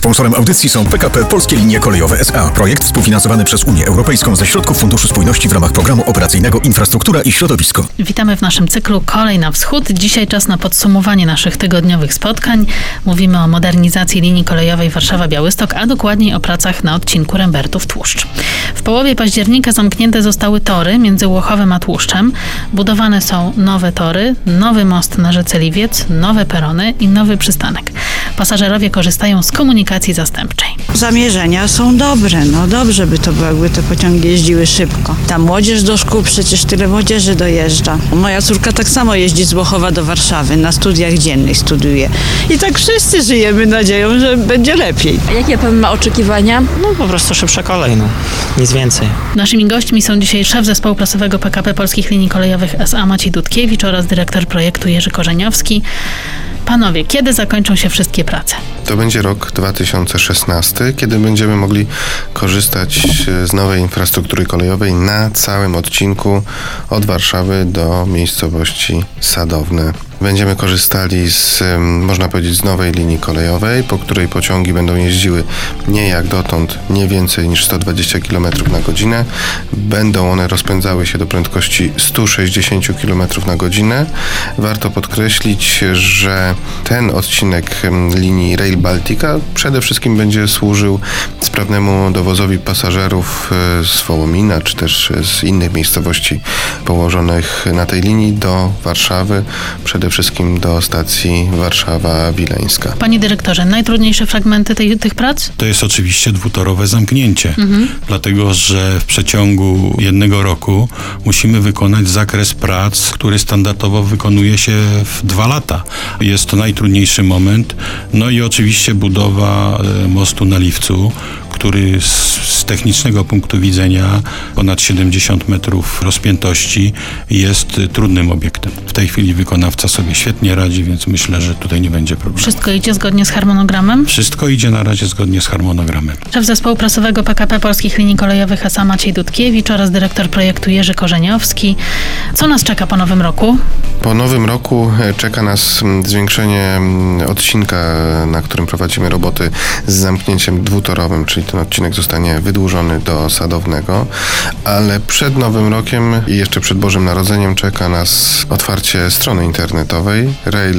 Sponsorem audycji są PKP Polskie Linie Kolejowe S.A. Projekt współfinansowany przez Unię Europejską ze środków Funduszu Spójności w ramach Programu Operacyjnego Infrastruktura i Środowisko. Witamy w naszym cyklu Kolej na Wschód. Dzisiaj czas na podsumowanie naszych tygodniowych spotkań. Mówimy o modernizacji linii kolejowej Warszawa-Białystok, a dokładniej o pracach na odcinku Rembertów-Tłuszcz. W połowie października zamknięte zostały tory między Łochowem a Tłuszczem. Budowane są nowe tory, nowy most na rzece Liwiec, nowe perony i nowy przystanek. Pasażerowie korzystają z komunikacji zastępczej. Zamierzenia są dobre, dobrze by to było, jakby te pociągi jeździły szybko. Ta młodzież do szkół, przecież tyle młodzieży dojeżdża. Moja córka tak samo jeździ z Łochowa do Warszawy, na studiach dziennych studiuje. I tak wszyscy żyjemy nadzieją, że będzie lepiej. A jakie pan ma oczekiwania? Po prostu szybsza kolej, nic więcej. Naszymi gośćmi są dzisiaj szef zespołu prasowego PKP Polskich Linii Kolejowych S.A. Maciej Dudkiewicz oraz dyrektor projektu Jerzy Korzeniowski. Panowie, kiedy zakończą się wszystkie prace? To będzie rok 2016, kiedy będziemy mogli korzystać z nowej infrastruktury kolejowej na całym odcinku od Warszawy do miejscowości Sadowne. Będziemy korzystali można powiedzieć, z nowej linii kolejowej, po której pociągi będą jeździły nie jak dotąd, nie więcej niż 120 km na godzinę. Będą one rozpędzały się do prędkości 160 km na godzinę. Warto podkreślić, że ten odcinek linii Rail Baltica przede wszystkim będzie służył sprawnemu dowozowi pasażerów z Wołomina, czy też z innych miejscowości położonych na tej linii do Warszawy, przede wszystkim do stacji Warszawa-Wileńska. Panie dyrektorze, najtrudniejsze fragmenty tych prac? To jest oczywiście dwutorowe zamknięcie, dlatego że w przeciągu jednego roku musimy wykonać zakres prac, który standardowo wykonuje się w 2 lata. Jest to najtrudniejszy moment. No i oczywiście budowa mostu na Liwcu, który z technicznego punktu widzenia ponad 70 metrów rozpiętości jest trudnym obiektem. W tej chwili wykonawca sobie świetnie radzi, więc myślę, że tutaj nie będzie problemu. Wszystko idzie zgodnie z harmonogramem? Wszystko idzie na razie zgodnie z harmonogramem. Szef zespołu prasowego PKP Polskich Linii Kolejowych S.A. Maciej Dudkiewicz oraz dyrektor projektu Jerzy Korzeniowski. Co nas czeka po nowym roku? Po nowym roku czeka nas zwiększenie odcinka, na którym prowadzimy roboty z zamknięciem dwutorowym, czyli ten odcinek zostanie wydłużony do Sadownego, ale przed Nowym Rokiem i jeszcze przed Bożym Narodzeniem czeka nas otwarcie strony internetowej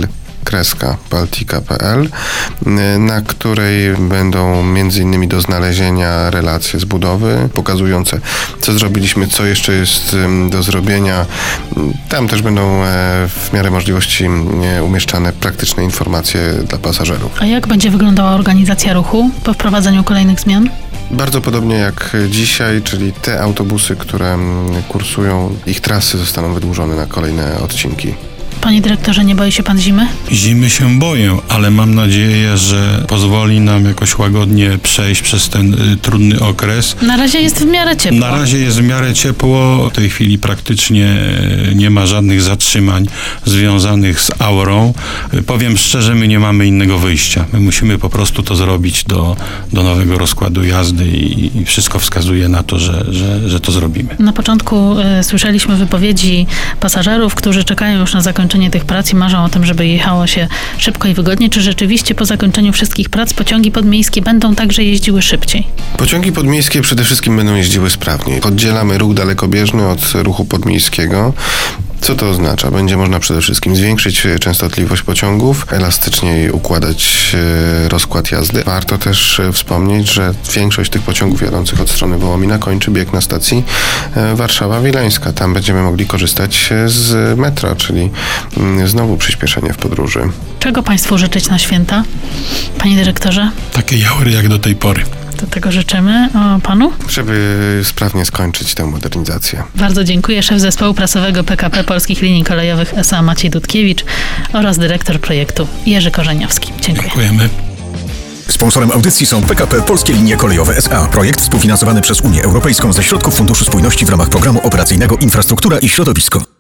rail-baltica.pl, na której będą m.in. do znalezienia relacje z budowy, pokazujące, co zrobiliśmy, co jeszcze jest do zrobienia. Tam też będą w miarę możliwości umieszczane praktyczne informacje dla pasażerów. A jak będzie wyglądała organizacja ruchu po wprowadzeniu kolejnych zmian? Bardzo podobnie jak dzisiaj, czyli te autobusy, które kursują, ich trasy zostaną wydłużone na kolejne odcinki. Panie dyrektorze, nie boi się pan zimy? Zimy się boję, ale mam nadzieję, że pozwoli nam jakoś łagodnie przejść przez ten trudny okres. Na razie jest w miarę ciepło. Na razie jest w miarę ciepło. W tej chwili praktycznie nie ma żadnych zatrzymań związanych z aurą. Powiem szczerze, my nie mamy innego wyjścia. My musimy po prostu to zrobić do nowego rozkładu jazdy i wszystko wskazuje na to, że to zrobimy. Na początku słyszeliśmy wypowiedzi pasażerów, którzy czekają już na zakończenie tych prac i marzą o tym, żeby jechało się szybko i wygodnie. Czy rzeczywiście po zakończeniu wszystkich prac pociągi podmiejskie będą także jeździły szybciej? Pociągi podmiejskie przede wszystkim będą jeździły sprawniej. Oddzielamy ruch dalekobieżny od ruchu podmiejskiego. Co to oznacza? Będzie można przede wszystkim zwiększyć częstotliwość pociągów, elastyczniej układać rozkład jazdy. Warto też wspomnieć, że większość tych pociągów jadących od strony Wołomina kończy bieg na stacji Warszawa-Wileńska. Tam będziemy mogli korzystać z metra, czyli znowu przyspieszenie w podróży. Czego państwu życzyć na święta, panie dyrektorze? Takie jaury jak do tej pory. Do tego życzymy. O panu? Żeby sprawnie skończyć tę modernizację. Bardzo dziękuję. Szef zespołu prasowego PKP Polskich Linii Kolejowych S.A. Maciej Dudkiewicz oraz dyrektor projektu Jerzy Korzeniowski. Dziękuję. Dziękujemy. Sponsorem audycji są PKP Polskie Linie Kolejowe S.A. Projekt współfinansowany przez Unię Europejską ze środków Funduszu Spójności w ramach Programu Operacyjnego Infrastruktura i Środowisko.